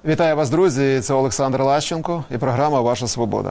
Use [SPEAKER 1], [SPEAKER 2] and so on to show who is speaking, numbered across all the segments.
[SPEAKER 1] Вітаю вас, друзі! Це Олександр Лащенко і програма «Ваша свобода».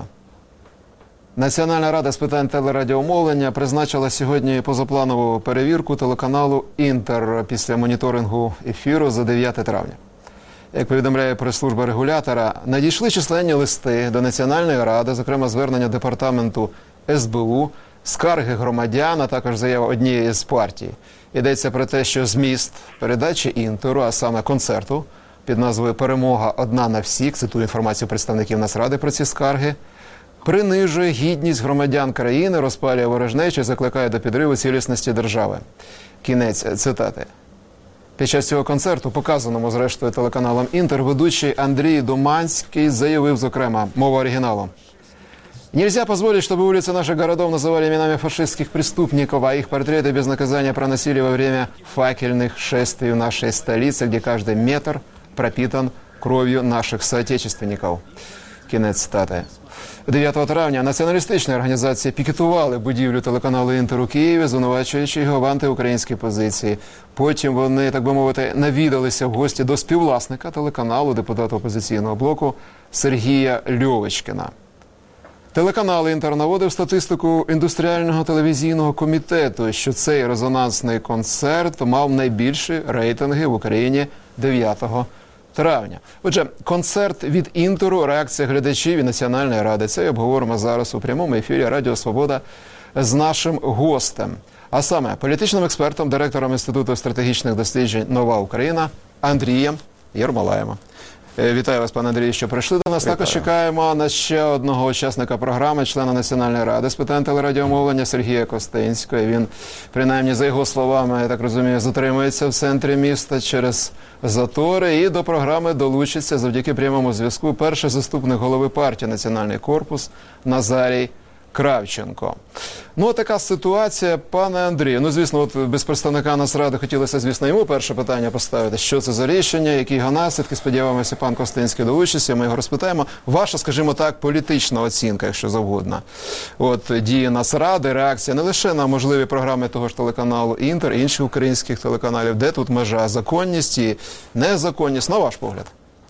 [SPEAKER 1] Національна рада з питань телерадіомовлення призначила сьогодні позапланову перевірку телеканалу «Інтер» після моніторингу ефіру за 9 травня. Як повідомляє прес-служба регулятора, надійшли численні листи до Національної ради, зокрема звернення департаменту СБУ, скарги громадян, а також заява однієї з партій. Йдеться про те, що зміст передачі «Інтеру», а саме концерту, під назвою «Перемога одна на всіх», цитую інформацію представників Нацради про ці скарги, принижує гідність громадян країни, розпалює ворожнечу і закликає до підриву цілісності держави. Кінець цитати. Під час цього концерту, показаному зрештою телеканалом «Інтер», ведучий Андрій Думанський заявив, зокрема, мова оригіналу: «Нельзя позволить, чтобы улицы наших городов называли именами фашистских преступников, а их портреты без наказания проносили во время факельных шествий в нашей столице, где каждый метр пропитан кров'ю наших соотечественников». Кінець цитати. 9 травня націоналістичні організації пікетували будівлю телеканалу «Інтер» у Києві, звинувачуючи його в антиукраїнській позиції. Потім вони, так би мовити, навідалися в гості до співвласника телеканалу, депутата опозиційного блоку Сергія Льовочкіна. Телеканал «Інтер» наводив статистику індустріального телевізійного комітету, що цей резонансний концерт мав найбільші рейтинги в Україні 9 травня. Отже, концерт від «Інтеру», реакція глядачів і Національної ради. Це і обговоримо зараз у прямому ефірі «Радіо Свобода» з нашим гостем. А саме політичним експертом, директором Інституту стратегічних досліджень «Нова Україна» Андрієм Єрмолаєм. Вітаю вас, пане Андрію, що прийшли до нас. Вітаю. Також чекаємо на ще одного учасника програми, члена Національної ради з питань телерадіомовлення Сергія Костинського. Він, принаймні, за його словами, я так розумію, затримується в центрі міста через затори. І до програми долучиться завдяки прямому зв'язку перший заступник голови партії «Національний корпус» Назарій Кравченко. Ну, така ситуація, пане Андрію. Ну, звісно, от без представника Нацради хотілося, звісно, йому перше питання поставити. Що це за рішення, які його наслідки? Сподіваємося, пан Костинський долучиться, ми його розпитаємо. Ваша, скажімо так, політична оцінка, якщо завгодно. От дії Нацради, реакція не лише на можливі програми того ж телеканалу «Інтер», інших українських телеканалів. Де тут межа? Законність і незаконність, на ваш погляд?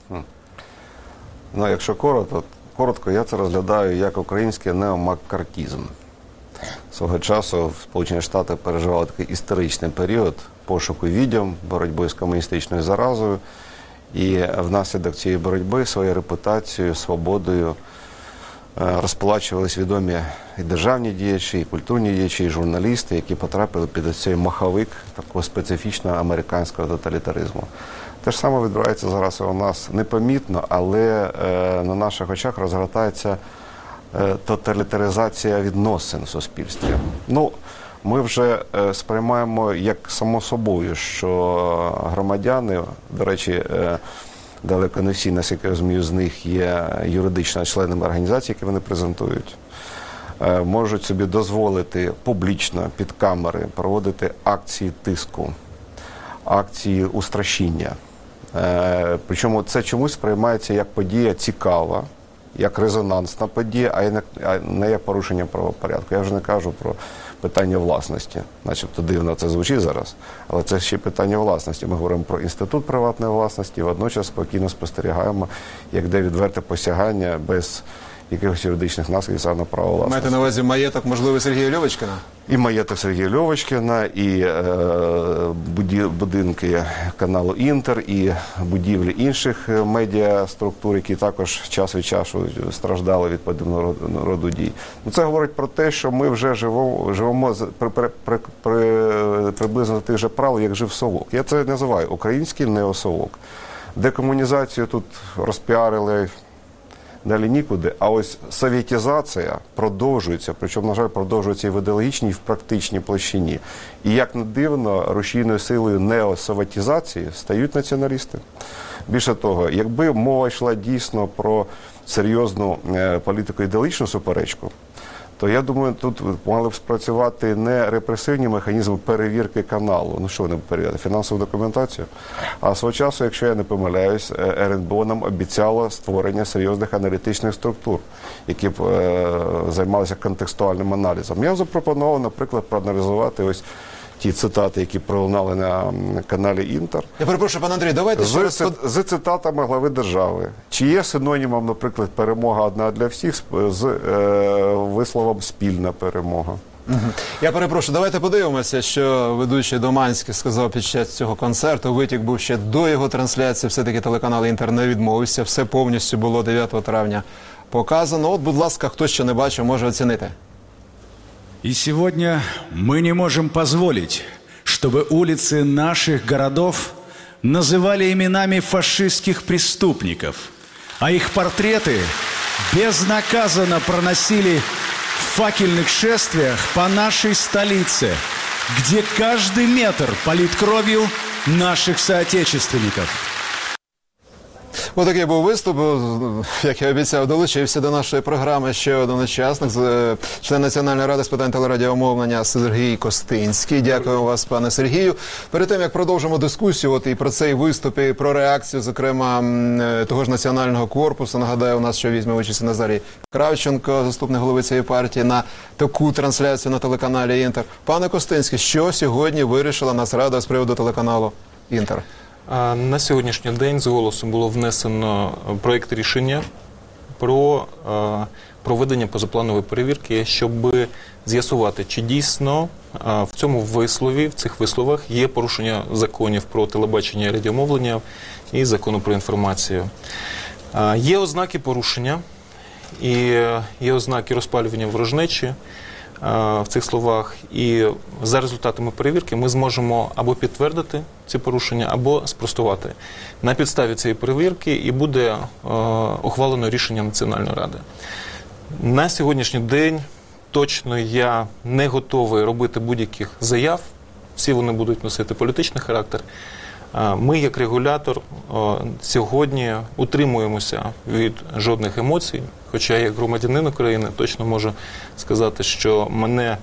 [SPEAKER 2] Ну, якщо коротко, я це розглядаю як український неомаккартізм. Свого часу Сполучені Штати переживали такий історичний період пошуку відьом, боротьби з комуністичною заразою. І внаслідок цієї боротьби своєю репутацією, свободою розплачувались відомі і державні діячі, і культурні діячі, і журналісти, які потрапили під цей маховик такого специфічного американського тоталітаризму. Те ж саме відбувається зараз у нас непомітно, але на наших очах розгортається тоталітаризація відносин в суспільстві. Ну, ми вже сприймаємо як само собою, що громадяни, до речі, далеко не всі, наскільки я розумію, з них є юридично членами організацій, які вони презентують, можуть собі дозволити публічно під камери проводити акції тиску, акції устрашіння. Причому це чомусь сприймається як подія цікава, як резонансна подія, а не як порушення правопорядку. Я вже не кажу про питання власності. Начебто дивно це звучить зараз, але це ще питання власності. Ми говоримо про інститут приватної власності, водночас спокійно спостерігаємо, як де відверте посягання без якихось юридичних наслідків на право власності.
[SPEAKER 1] Маєте на увазі маєток, можливо, Сергія Льовочкіна?
[SPEAKER 2] І маєток Сергія Льовочкіна, і будинки каналу «Інтер», і будівлі інших медіаструктур, які також час від часу страждали від подібного роду дій. Це говорить про те, що ми вже живемо приблизно тих же правил, як жив Совок. Я це називаю український неосовок. Декомунізацію тут розпіарили, далі нікуди. А ось совєтізація продовжується, причому, на жаль, продовжується і в ідеологічній, і в практичній площині. І, як не дивно, рушійною силою неосовєтізації стають націоналісти. Більше того, якби мова йшла дійсно про серйозну політико-ідеологічну суперечку, то, я думаю, тут мали б спрацювати не репресивні механізми перевірки каналу. Ну що вони перевіряти? Фінансову документацію? А свого часу, якщо я не помиляюсь, РНБО нам обіцяло створення серйозних аналітичних структур, які б займалися контекстуальним аналізом. Я запропонував, наприклад, проаналізувати ось ті цитати, які пролунали на каналі «Інтер».
[SPEAKER 1] Я перепрошую, пане Андрій, давайте ще раз...
[SPEAKER 2] З цитатами глави держави. Чи є синонімом, наприклад, перемога одна для всіх з висловом «спільна перемога»?
[SPEAKER 1] Я перепрошую, давайте подивимося, що ведучий Доманський сказав під час цього концерту. Витік був ще до його трансляції, все-таки телеканал «Інтер» не відмовився. Все повністю було 9 травня показано. От, будь ласка, хто ще не бачив, може оцінити.
[SPEAKER 3] И сегодня мы не можем позволить, чтобы улицы наших городов называли именами фашистских преступников, а их портреты безнаказанно проносили в факельных шествиях по нашей столице, где каждый метр полит кровью наших соотечественников.
[SPEAKER 1] Отакий був виступ. Як я обіцяв, долучився до нашої програми ще один учасник, член Національної ради з питань телерадіомовлення Сергій Костинський. Дякую вас, пане Сергію. Перед тим, як продовжимо дискусію от і про цей виступ, і про реакцію, зокрема, того ж Національного корпусу, нагадаю, у нас ще візьме участь Назарій Кравченко, заступник голови цієї партії, на таку трансляцію на телеканалі «Інтер». Пане Костинський, що сьогодні вирішила Нацрада з приводу телеканалу «Інтер»?
[SPEAKER 4] На сьогоднішній день з голосу було внесено проєкт рішення про проведення позапланової перевірки, щоб з'ясувати, чи дійсно в цьому вислові, в цих висловах є порушення законів про телебачення і радіомовлення і закону про інформацію. Є ознаки порушення і є ознаки розпалювання ворожнечі в цих словах, і за результатами перевірки ми зможемо або підтвердити ці порушення, або спростувати. На підставі цієї перевірки і буде ухвалено рішення Національної ради. На сьогоднішній день точно я не готовий робити будь-яких заяв, всі вони будуть носити політичний характер. Ми, як регулятор, сьогодні утримуємося від жодних емоцій, хоча як громадянин України точно можу сказати, що мене,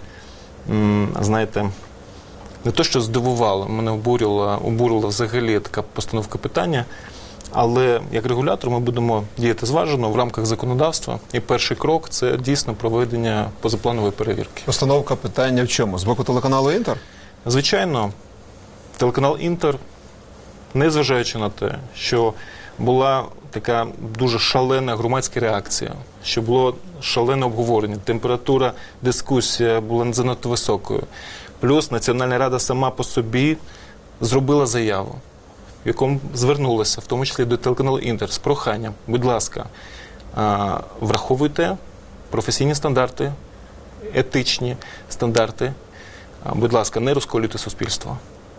[SPEAKER 4] знаєте, не то що здивувало, мене обурила взагалі така постановка питання, але як регулятор ми будемо діяти зважено в рамках законодавства, і перший крок – це дійсно проведення позапланової перевірки.
[SPEAKER 1] Постановка питання в чому? З боку телеканалу «Інтер»?
[SPEAKER 4] Звичайно, телеканал «Інтер», незважаючи на те, що була така дуже шалена громадська реакція, що було шалене обговорення, температура дискусії була занадто високою. Плюс Національна рада сама по собі зробила заяву, в якому звернулася, в тому числі до телеканалу «Інтер», з проханням, будь ласка, враховуйте професійні стандарти, етичні стандарти, будь ласка, не розколюйте суспільство.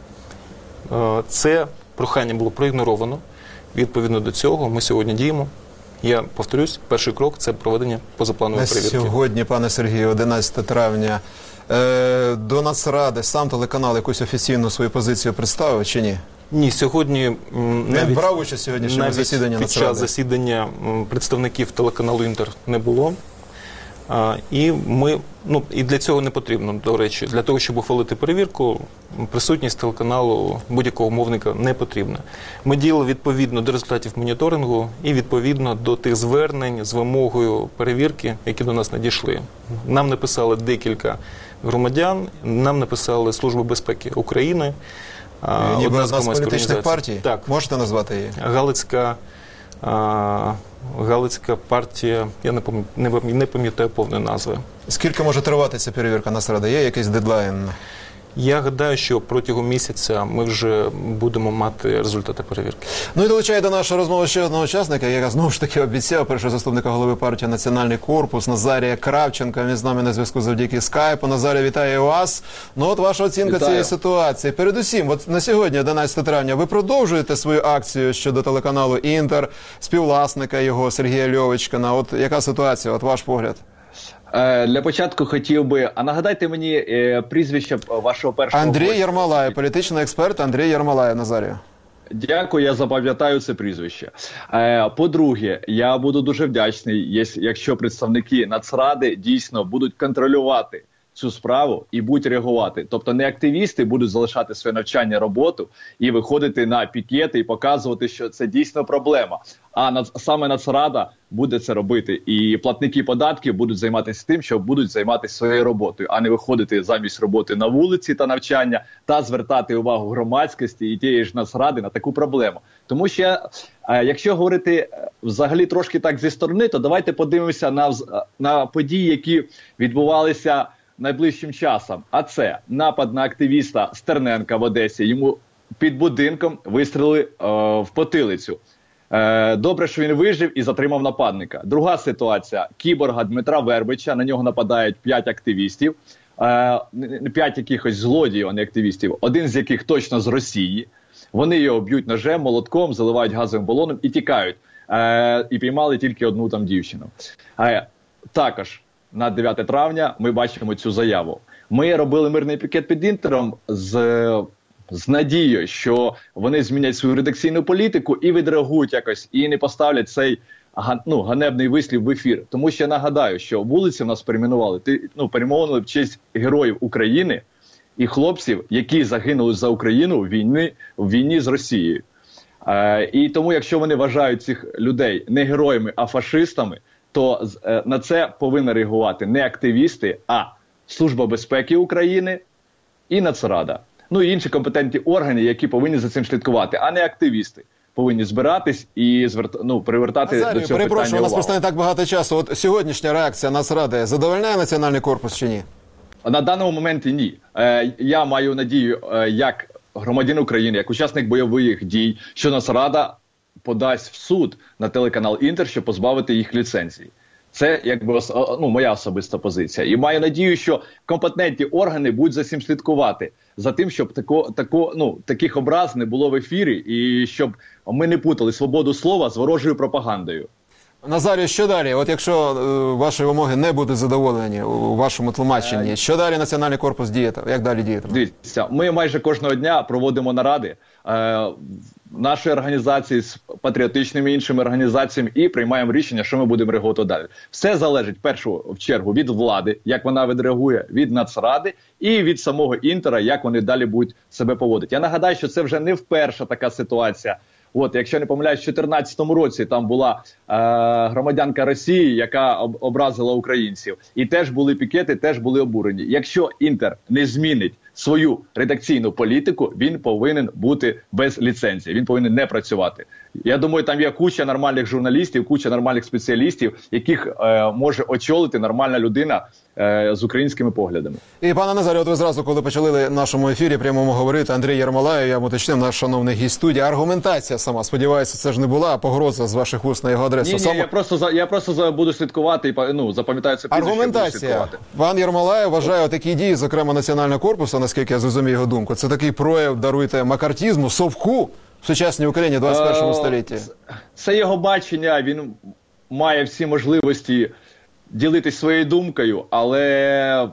[SPEAKER 4] Це прохання було проігноровано. Відповідно до цього ми сьогодні діємо. Я повторюсь, перший крок – це проведення позапланової перевірки.
[SPEAKER 1] Сьогодні, пане Сергію, 11 травня, до Нацради сам телеканал якусь офіційну свою позицію представив чи ні?
[SPEAKER 4] Ні, сьогодні
[SPEAKER 1] навіть брав участь сьогоднішньому засіданні
[SPEAKER 4] під час засідання представників телеканалу «Інтер» не було. І для цього не потрібно, до речі, для того, щоб ухвалити перевірку, присутність телеканалу будь-якого мовника не потрібна. Ми діяли відповідно до результатів моніторингу і відповідно до тих звернень з вимогою перевірки, які до нас надійшли. Нам написали декілька громадян, нам написали Служба безпеки України,
[SPEAKER 1] ніби одна з політичних партій?
[SPEAKER 4] Так.
[SPEAKER 1] Можете назвати її?
[SPEAKER 4] Галицька партія, я не пам'ятаю повної назви.
[SPEAKER 1] Скільки може тривати ця перевірка Нацради? Є якийсь дедлайн?
[SPEAKER 4] Я гадаю, що протягом місяця ми вже будемо мати результати перевірки.
[SPEAKER 1] Ну і долучає до нашої розмови ще одного учасника, яка знову ж таки обіцяв, першого заступника голови партії «Національний корпус» Назарія Кравченка. Він з нами на зв'язку завдяки скайпу. Назарій, вітаю вас. Ну от ваша оцінка цієї ситуації. Передусім, от на сьогодні, 11 травня, ви продовжуєте свою акцію щодо телеканалу «Інтер», співвласника його Сергія Льовочкіна. От яка ситуація, от ваш погляд?
[SPEAKER 5] Для початку хотів би, а нагадайте мені прізвище вашого першого
[SPEAKER 1] Андрій
[SPEAKER 5] гостя.
[SPEAKER 1] Єрмолаєв, політичний експерт Андрій Єрмолаєв, Назарію.
[SPEAKER 5] Дякую, я запам'ятаю це прізвище. По-друге, я буду дуже вдячний, якщо представники Нацради дійсно будуть контролювати цю справу і будуть реагувати. Тобто не активісти будуть залишати своє навчання, роботу і виходити на пікети і показувати, що це дійсно проблема. А саме Нацрада буде це робити. І платники податків будуть займатися тим, що будуть займатися своєю роботою, а не виходити замість роботи на вулиці та навчання та звертати увагу громадськості і тієї ж Нацради на таку проблему. Тому що, якщо говорити взагалі трошки так зі сторони, то давайте подивимося на події, які відбувалися найближчим часом. А це напад на активіста Стерненка в Одесі. Йому під будинком вистрілили в потилицю. Добре, що він вижив і затримав нападника. Друга ситуація. Кіборга Дмитра Вербича. На нього нападають 5 активістів. 5 якихось злодіїв, а не активістів. Один з яких точно з Росії. Вони його б'ють ножем, молотком, заливають газовим балоном і тікають. І піймали тільки одну там дівчину. Також на 9 травня ми бачимо цю заяву. Ми робили мирний пікет під Інтером з надією, що вони змінять свою редакційну політику і відреагують якось, і не поставлять цей ганебний вислів в ефір. Тому що я нагадаю, що вулиці в нас перейменували в честь героїв України і хлопців, які загинули за Україну в війні з Росією. І тому, якщо вони вважають цих людей не героями, а фашистами, то на це повинні реагувати не активісти, а Служба безпеки України і Нацрада. Ну і інші компетентні органи, які повинні за цим слідкувати, а не активісти. Повинні збиратись і привертати до цього питання увагу.
[SPEAKER 1] Перепрошую, у нас просто не так багато часу. От сьогоднішня реакція Нацради задовольняє Національний корпус чи ні?
[SPEAKER 5] На даному моменті ні. Я маю надію, як громадянин України, як учасник бойових дій, що Нацрада подасть в суд на телеканал «Інтер», щоб позбавити їх ліцензії. Це якби моя особиста позиція. І маю надію, що компетентні органи будуть за цим слідкувати. За тим, щоб таких образ не було в ефірі і щоб ми не путали свободу слова з ворожою пропагандою.
[SPEAKER 1] Назарію, що далі? От якщо ваші вимоги не будуть задоволені у вашому тлумаченні, що далі Національний корпус діє? Як далі діє?
[SPEAKER 5] Дивіться, ми майже кожного дня проводимо наради нашої організації з патріотичними іншими організаціями і приймаємо рішення, що ми будемо реагувати далі. Все залежить в першу чергу від влади, як вона відреагує, від Нацради і від самого Інтера, як вони далі будуть себе поводити. Я нагадаю, що це вже не вперше така ситуація. От, якщо не помиляюсь, в 2014 році там була громадянка Росії, яка образила українців. І теж були пікети, теж були обурені. Якщо Інтер не змінить свою редакційну політику, він повинен бути без ліцензії, він повинен не працювати. Я думаю, там є куча нормальних журналістів, куча нормальних спеціалістів, яких може очолити нормальна людина з українськими поглядами.
[SPEAKER 1] І, пане Назарі, от ви зразу, коли почали в нашому ефірі прямому говорити, Андрій Єрмолаєв, я уточнив, наш шановний гість студії, аргументація сама, сподіваюся, це ж не була погроза з ваших вуст на його адресу.
[SPEAKER 5] Ні, я просто буду слідкувати і запам'ятаю це прізвище.
[SPEAKER 1] Аргументація. Пан Єрмолаєв вважає такі дії, зокрема Національного корпусу, наскільки я зрозумів його думку, це такий прояв, даруйте, макартізму, совку в сучасній Україні 21 столітті.
[SPEAKER 5] Це його бачення, він має всі можливості ділитись своєю думкою, але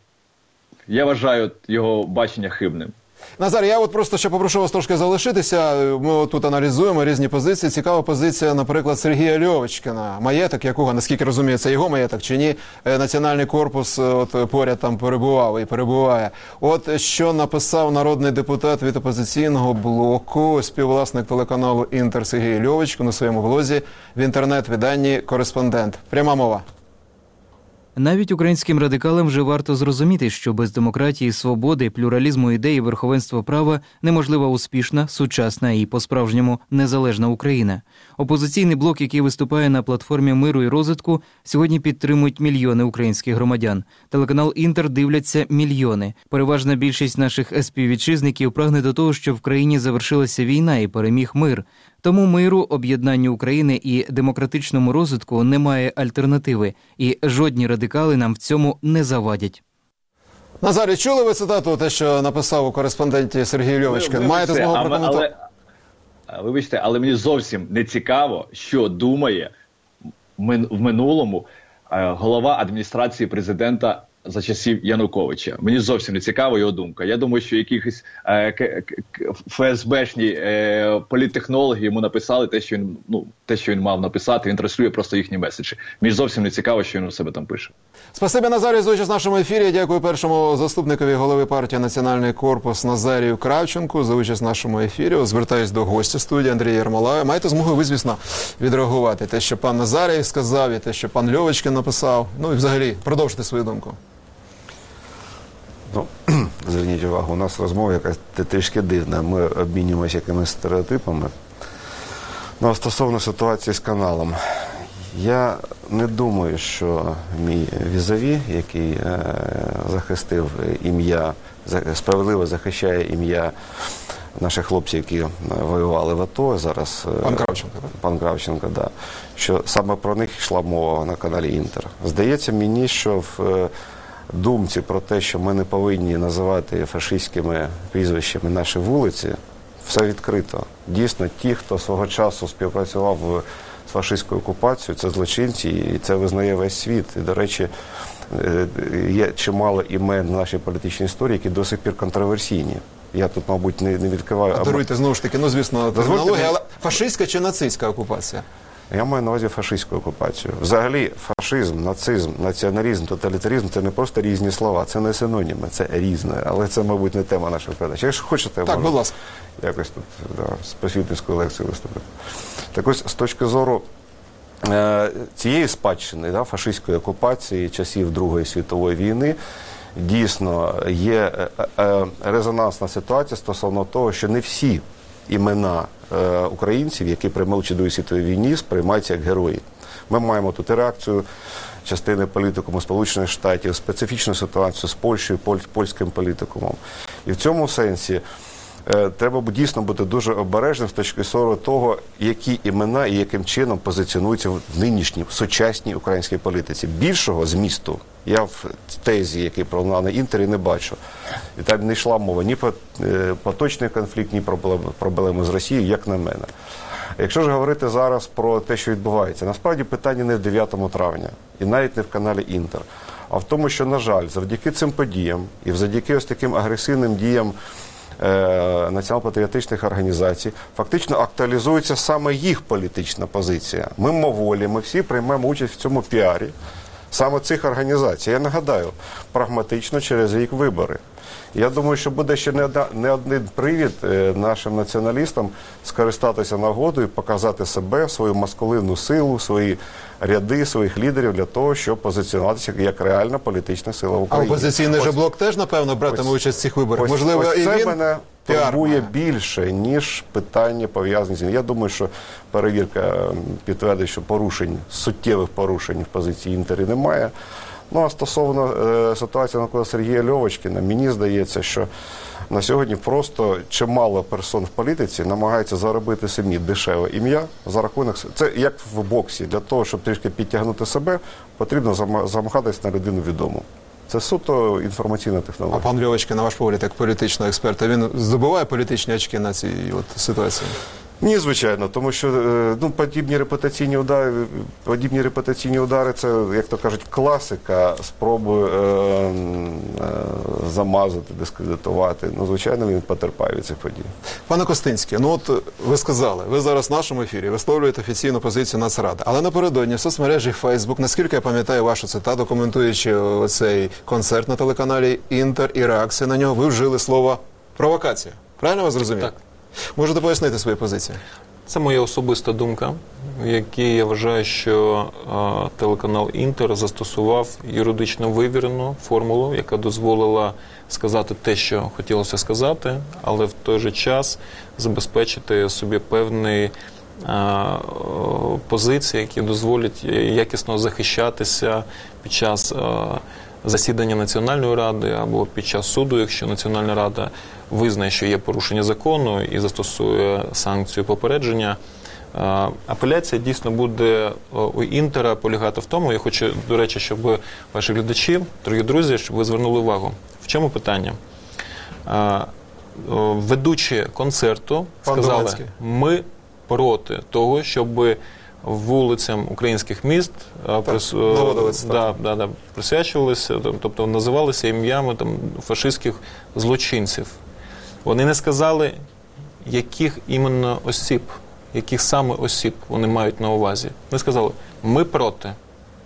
[SPEAKER 5] я вважаю його бачення хибним.
[SPEAKER 1] Назар, я от просто ще попрошу вас трошки залишитися. Ми тут аналізуємо різні позиції. Цікава позиція, наприклад, Сергія Льовочкіна. Маєток, якого, наскільки розумію, це його маєток чи ні, Національний корпус поряд там перебував і перебуває. От що написав народний депутат від опозиційного блоку, співвласник телеканалу «Інтер» Сергій Льовочкін у своєму блозі в інтернет-виданні «Кореспондент». Пряма мова.
[SPEAKER 6] Навіть українським радикалам вже варто зрозуміти, що без демократії, свободи, плюралізму ідей і верховенства права неможлива успішна, сучасна і по-справжньому незалежна Україна. Опозиційний блок, який виступає на платформі миру і розвитку, сьогодні підтримують мільйони українських громадян. Телеканал «Інтер» дивляться мільйони. Переважна більшість наших співвітчизників прагне до того, щоб в країні завершилася війна і переміг мир. Тому миру, об'єднанню України і демократичному розвитку немає альтернативи, і жодні радикали нам в цьому не завадять.
[SPEAKER 1] Назарі, чули ви цитату, те, що написав у «Кореспонденті» Сергій Льовочкін? Маєте змогу прокоментувати?
[SPEAKER 5] Вибачте, але мені зовсім не цікаво, що думає в минулому голова адміністрації президента за часів Януковича. Мені зовсім не цікава його думка. Я думаю, що якісь ФСБшні політтехнологи йому написали те, що він мав написати. Він транслює просто їхні меседжі. Мені зовсім не цікаво, що він у себе там пише.
[SPEAKER 1] Спасибі, Назарій, за участь в нашому ефірі. Дякую першому заступникові голови партії «Національний корпус» Назарію Кравченку за участь в нашому ефірі. Звертаюсь до гостя студії Андрія Єрмолая. Маєте змогу ви, звісно, відреагувати. Те, що пан Назарій сказав, і те, що пан Льовочкін написав. Ну і взагалі, продовжити свою думку.
[SPEAKER 2] Ну, зверніть увагу, у нас розмова якась трішки дивна. Ми обмінюємося якимись стереотипами. Ну, стосовно ситуації з каналом. Я не думаю, що мій візаві, який захистив ім'я, справедливо захищає ім'я наших хлопців, які воювали в АТО, зараз пан Кравченко, да, що саме про них йшла мова на каналі Інтер. Здається мені, що в думці про те, що ми не повинні називати фашистськими прізвищами наші вулиці, все відкрито. Дійсно, ті, хто свого часу співпрацював з фашистською окупацією, це злочинці, і це визнає весь світ. І, до речі, є чимало імен в нашій політичній історії, які до сих пір контроверсійні. Я тут, мабуть, не відкриваю.
[SPEAKER 1] Даруйте, знову ж таки, ну, звісно, термінологія, але фашистська чи нацистська окупація?
[SPEAKER 2] Я маю на увазі фашистську окупацію. Взагалі, фашизм, нацизм, націоналізм, тоталітаризм – це не просто різні слова, це не синоніми, це різне. Але це, мабуть, не тема нашої передачі. Якщо хочете,
[SPEAKER 1] так, будь ласка,
[SPEAKER 2] якось тут з просвітницькою лекцією виступити. Так ось, з точки зору цієї спадщини, фашистської окупації, часів Другої світової війни, дійсно є резонансна ситуація стосовно того, що не всі імена українців, які приймали в Другій світовій війні, сприймаються як герої. Ми маємо тут і реакцію частини політикуму Сполучених Штатів, специфічну ситуацію з Польщею, польським політикумом. І в цьому сенсі треба дійсно бути дуже обережним з точки зору того, які імена і яким чином позиціонуються в нинішній, сучасній українській політиці. Більшого змісту я в тезі, який пролунав на Інтері, не бачу. І там не йшла мова ні про поточний конфлікт, ні про проблеми з Росією, як на мене. Якщо ж говорити зараз про те, що відбувається, насправді питання не в 9 травня і навіть не в каналі Інтер, а в тому, що, на жаль, завдяки цим подіям і завдяки ось таким агресивним діям націонал-патріотичних організацій, фактично актуалізується саме їх політична позиція. Мимоволі, ми всі приймемо участь в цьому піарі саме цих організацій. Я нагадаю, прагматично через рік вибори. Я думаю, що буде ще не один привід нашим націоналістам скористатися нагодою, показати себе, свою маскулинну силу, свої ряди, своїх лідерів для того, щоб позиціонуватися як реальна політична сила в Україні.
[SPEAKER 1] А опозиційний же блок теж, напевно, братиме участь в цих виборах? Можливо, і
[SPEAKER 2] це
[SPEAKER 1] він
[SPEAKER 2] мене турбує більше, ніж питання пов'язані з ним. Я думаю, що перевірка підтвердить, що суттєвих порушень в позиції Інтері немає. Ну, а стосовно ситуації навколо Сергія Льовочкіна, мені здається, що на сьогодні просто чимало персон в політиці намагаються заробити самі дешеве ім'я за рахунок... Це як в боксі. Для того, щоб трішки підтягнути себе, потрібно замахатись на людину відому. Це суто інформаційна технологія.
[SPEAKER 1] А пан Льовочкін, на ваш погляд, як політичного експерта, він здобуває політичні очки на цій ситуації?
[SPEAKER 2] Ні, звичайно, тому що подібні репутаційні удари – це, як то кажуть, класика спроби замазати, дискредитувати. Ну, звичайно, він потерпає від цих подій.
[SPEAKER 1] Пане Костинський, ну от ви сказали, ви зараз в нашому ефірі висловлюєте офіційну позицію Нацради, але напередодні в соцмережі Facebook, наскільки я пам'ятаю вашу цитату, коментуючи цей концерт на телеканалі Інтер і реакцію на нього, ви вжили слово «провокація». Правильно вас зрозумів?
[SPEAKER 4] Так.
[SPEAKER 1] Можете пояснити свою позицію?
[SPEAKER 4] Це моя особиста думка, в якій я вважаю, що телеканал Інтер застосував юридично вивірену формулу, яка дозволила сказати те, що хотілося сказати, але в той же час забезпечити собі певні позиції, які дозволять якісно захищатися під час засідання Національної ради або під час суду, якщо Національна рада визнає, що є порушення закону і застосує санкцію попередження. Апеляція дійсно буде у Інтера полягати в тому, я хочу, до речі, щоб ваші глядачі, дорогі друзі, щоб ви звернули увагу. В чому питання? Ведучі концерту сказали, ми проти того, щоб вулицям українських міст
[SPEAKER 1] наводили
[SPEAKER 4] присвячувалися, тобто називалися ім'ями фашистських злочинців. Вони не сказали, яких іменно осіб, яких саме осіб вони мають на увазі. Вони сказали, ми проти.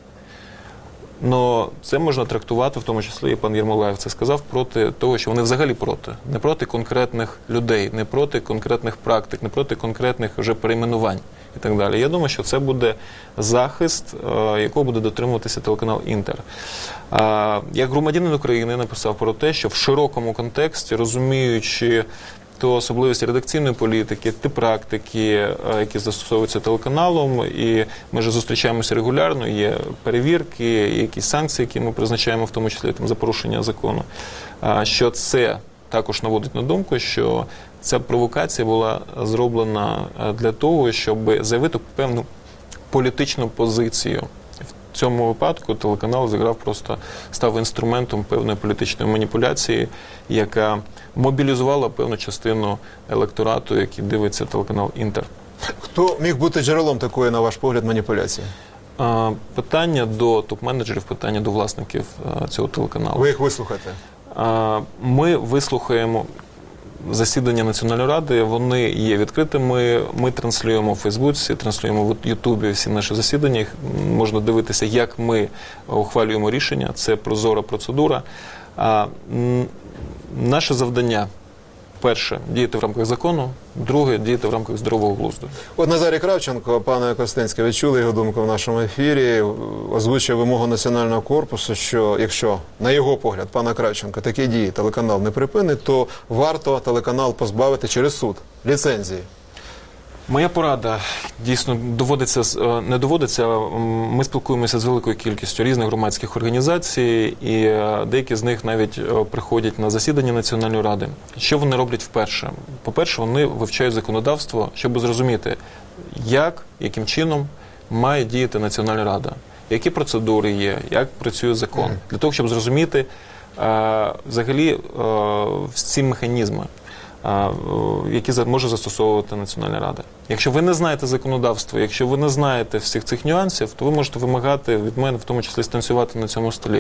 [SPEAKER 4] Но це можна трактувати, в тому числі і пан Єрмолаєв це сказав, проти того, що вони взагалі проти. Не проти конкретних людей, не проти конкретних практик, не проти конкретних вже перейменувань і так далі. Я думаю, що це буде захист, якого буде дотримуватися телеканал «Інтер». Як громадянин України я написав про те, що в широкому контексті, розуміючи то особливості редакційної політики, ті практики, які застосовуються телеканалом, і ми вже зустрічаємося регулярно, є перевірки, є якісь санкції, які ми призначаємо, в тому числі за порушення закону, що це також наводить на думку, що ця провокація була зроблена для того, щоб заявити певну політичну позицію. В цьому випадку телеканал став інструментом певної політичної маніпуляції, яка мобілізувала певну частину електорату, який дивиться телеканал «Інтер».
[SPEAKER 1] Хто міг бути джерелом такої, на ваш погляд, маніпуляції?
[SPEAKER 4] Питання до топ-менеджерів, питання до власників цього телеканалу.
[SPEAKER 1] Ви їх вислухаєте?
[SPEAKER 4] Ми вислухаємо засідання Національної ради, вони є відкритими, ми транслюємо в Фейсбуці, транслюємо в Ютубі всі наші засідання, їх можна дивитися, як ми ухвалюємо рішення, це прозора процедура. Наше завдання, перше, діяти в рамках закону, друге, діяти в рамках здорового глузду.
[SPEAKER 1] От Назарій Кравченко, пане Костинське, ви чули його думку в нашому ефірі, озвучив вимогу Національного корпусу, що якщо, на його погляд, пана Кравченка, такі дії телеканал не припинить, то варто телеканал позбавити через суд ліцензії.
[SPEAKER 4] Моя порада, дійсно, не доводиться, ми спілкуємося з великою кількістю різних громадських організацій, і деякі з них навіть приходять на засідання Національної ради. Що вони роблять вперше? По-перше, вони вивчають законодавство, щоб зрозуміти, яким чином має діяти Національна рада, які процедури є, як працює закон, для того, щоб зрозуміти взагалі всі механізми, які може застосовувати Національна рада. Якщо ви не знаєте законодавство, якщо ви не знаєте всіх цих нюансів, то ви можете вимагати від мене, в тому числі, станцювати на цьому столі.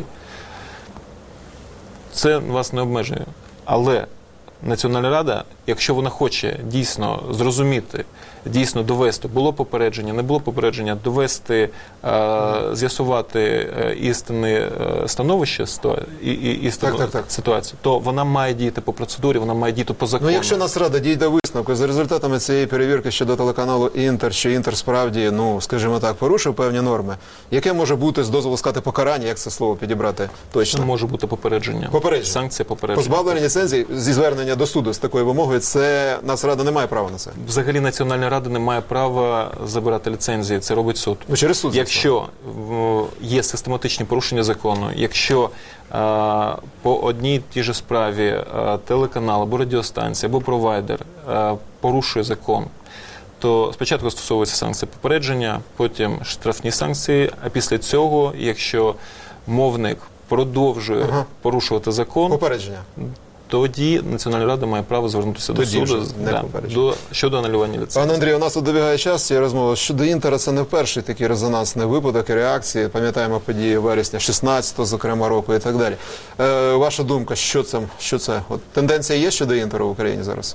[SPEAKER 4] Це вас не обмежує. Але Національна рада, якщо вона хоче дійсно зрозуміти, дійсно довести, було попередження, не було попередження, довести, з'ясувати істинне становище і істинну ситуацію, то вона має діяти по процедурі, вона має діяти по закону.
[SPEAKER 1] Ну, якщо Нацрада дійде висновку, за результатами цієї перевірки щодо телеканалу «Інтер», що «Інтер» справді, скажімо так, порушив певні норми, яке може бути, з дозволу сказати, покарання, як це слово підібрати точно?
[SPEAKER 4] Це може бути попередження. Санкція попередження.
[SPEAKER 1] Позбавлення ліцензії зі звернення до суду з такою вимогою, це Нацрада не має права на це? Взагалі
[SPEAKER 4] Національна рада не має права забирати ліцензії, це робить суд.
[SPEAKER 1] Через суд?
[SPEAKER 4] Якщо є систематичні порушення закону, якщо по одній тій же справі телеканал або радіостанція, або провайдер порушує закон, то спочатку застосовується санкція попередження, потім штрафні санкції, а після цього, якщо мовник продовжує порушувати закон,
[SPEAKER 1] попередження.
[SPEAKER 4] Тоді Національна рада має право звернутися до суду щодо анулювання ліцензії.
[SPEAKER 1] Пане Андрію, у нас тут добігає час цієї розмови. Щодо «Інтера» це не перший такий резонансний випадок і реакції. Пам'ятаємо події вересня 16-го, зокрема, року і так далі. Ваша думка, що це? От, тенденція є щодо «Інтеру» в Україні зараз?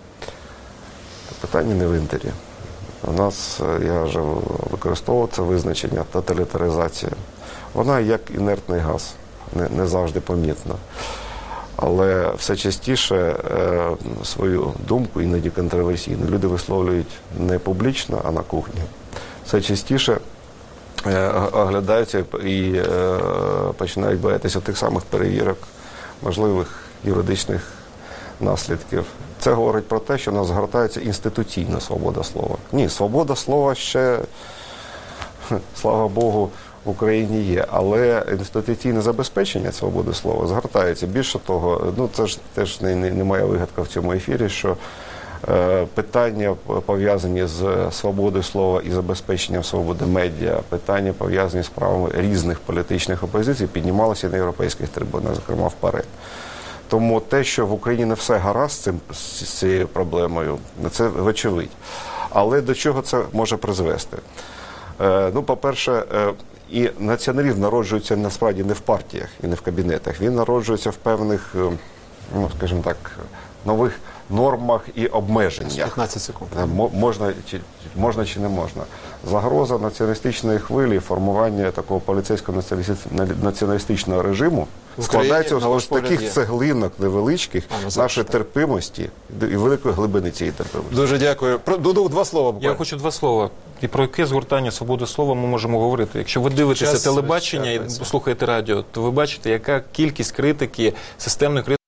[SPEAKER 2] Питання не в «Інтері». У нас, я вже використовував це визначення, тоталітаризація. Вона як інертний газ, не завжди помітна. Але все частіше свою думку, іноді контроверсійну, люди висловлюють не публічно, а на кухні. Все частіше оглядаються і починають боятися тих самих перевірок, можливих юридичних наслідків. Це говорить про те, що в нас згортається інституційна свобода слова. Ні, свобода слова ще, слава Богу, в Україні є, але інституційне забезпечення свободи слова згортається. Більше того, це ж теж не моя вигадка в цьому ефірі, що питання, пов'язані з свободою слова і забезпеченням свободи медіа, питання, пов'язані з правами різних політичних опозицій, піднімалися на європейських трибунах, зокрема в ПАРЄ. Тому те, що в Україні не все гаразд з цією проблемою, це вочевидь. Але до чого це може призвести? Ну, по-перше, і націоналізм народжується насправді не в партіях і не в кабінетах. Він народжується в певних, ну, скажімо так, нових нормах і обмеженнях.
[SPEAKER 1] 15 секунд.
[SPEAKER 2] Можна чи не можна. Загроза націоналістичної хвилі, формування такого поліцейського націоналістичного режиму складається
[SPEAKER 1] на ваш
[SPEAKER 2] з таких
[SPEAKER 1] погляд, є.
[SPEAKER 2] цеглинок невеличких
[SPEAKER 1] завершити.
[SPEAKER 2] нашої терпимості і великої глибини цієї терпимості.
[SPEAKER 1] Дуже дякую. Дуду, 2 слова буквально.
[SPEAKER 4] Я хочу 2 слова. І про яке згортання свободи слова ми можемо говорити? Якщо ви дивитеся
[SPEAKER 1] Час
[SPEAKER 4] телебачення і
[SPEAKER 1] вичерпується.
[SPEAKER 4] слухаєте радіо, то ви бачите, яка кількість критики, системної критики